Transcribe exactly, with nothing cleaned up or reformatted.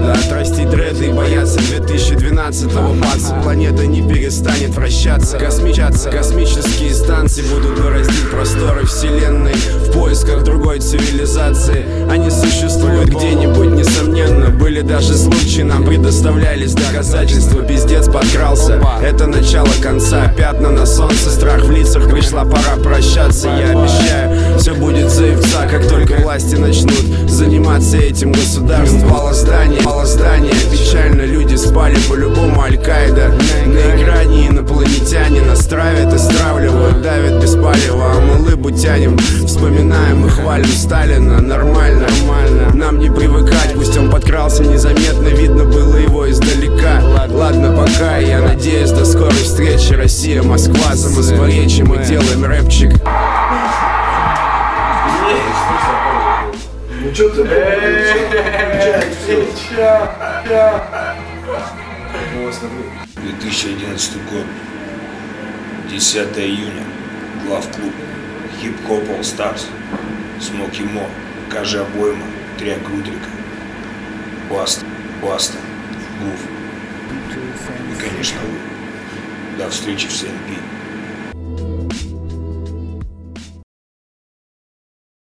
надо отрастить дреды и бояться две тысячи двенадцатого. Бац, планета не перестанет вращаться. Космичаться, космические станции будут бороздить просторы вселенной в поисках другой цивилизации. Они существуют где-нибудь, несомненно. Были даже случаи, нам предоставлялись доказательства. Пиздец подкрался, это начало конца. Пятна на солнце, страх в лицах, пришла пора прощаться. Я обещаю, все будет заебца, как только власти начнут заниматься этим государством. Пало здание, пало здание, печально, люди спали, по-любому Аль-Каида. На экране инопланетяне нас травят и стравливают, давят без палева, а мы лыбу тянем. Вспоминаем и хвалим Сталина, нормально, нормально. Нам не привыкать, пусть он подкрался незаметно, видно было его издалека. Ладно, пока, я надеюсь, до скорой встречи. Россия, Москва, самозворечие, мы делаем рэпчик. Ну что ты две тысячи одиннадцатый год, десятое июня, главклуб, хип-хоп All Stars, Смоки Мо, Кажи Обойма, Трек Рудрика, Баста, Баста, Гуф и, конечно, вы. До встречи в СНП.